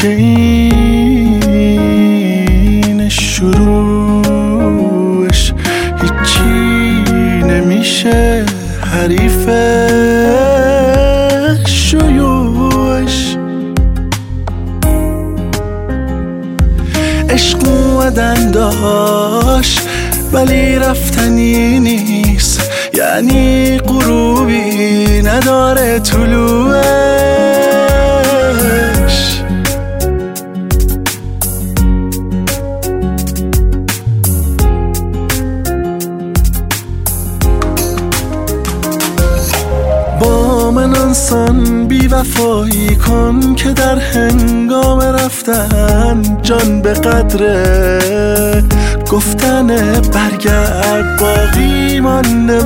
که این شروعش هیچی نمیشه حریف شیوعش. عشق اومدن داشت ولی رفتنی نیست، یعنی غروبی نداره طلوعش. با من آنسان بی وفایی کن که در هنگام رفتن جان به قدر گفتن برگرد باقی مانده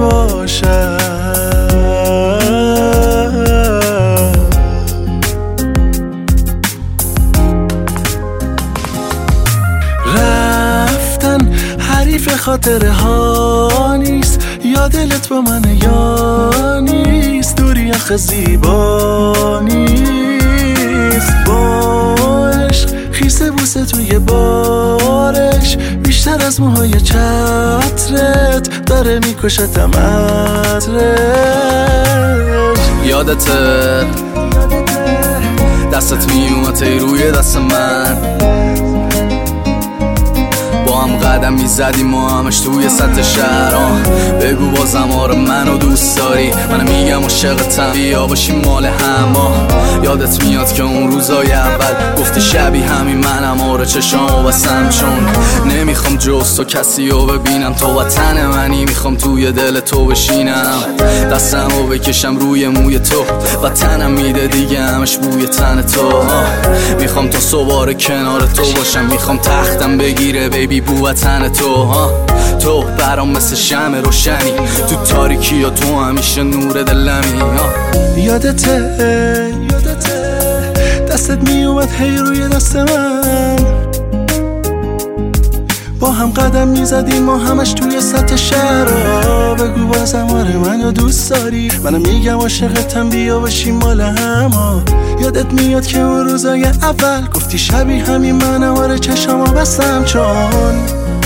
باشد. رفتن حریف خاطره ها نیست، یا دلت با من یا نیست، دوری آخه زیبا نیست. با عشق خیسه بوسه توی بارش بیشتر از موهای چترت داره میکشتم عطرش. یادته دستت میومد روی دست من، با هم قدم میزدیم و همش توی سطح شهر. بگو بازم آره منو دوست داری، من میگم عاشقتم بیا باشیم مال هم. یادت میاد که اون روزای اول گفتی شبیه همین منم، آره چشامو بستم چون نمیخوام جز تو کسی رو ببینم. تو وطن منی میخوام توی دل تو بشینم، دستمو بکشم روی موی تو، وطنم میده دیگه همش بوی تن تو. میخوام تا صبح کنار تو باشم، میخوام تختم بگیره بیبی بو وطن تو. تو برام مثل شمع روشنی تو تاریکی، یا تو همیشه نور دلمی. یادته دستت میومد هی روی دست من، با هم قدم میزدیم ما همش توی سطح شهر. بگو بازم آره منو دوست داری، منم میگم عاشقتم بیا باشیم مال هم. یادت میاد که اون روزای اول گفتی شبیه همین منم، آره چشامو بستم چون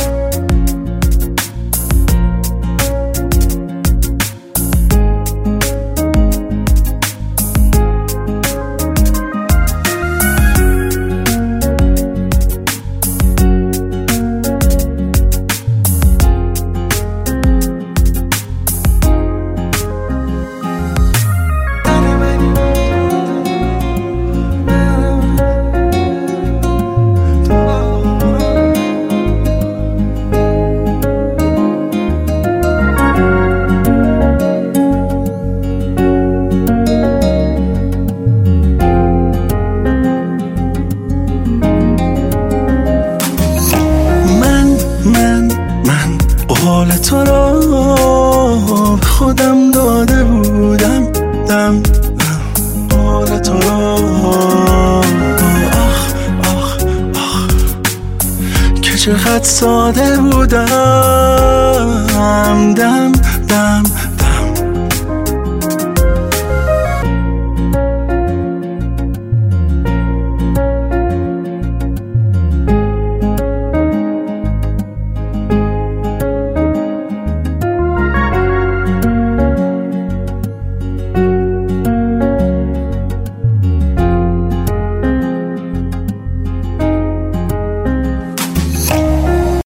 من قول تو رو خودم داده بودم، قول تو رو آخ که چقدر ساده بودم. دم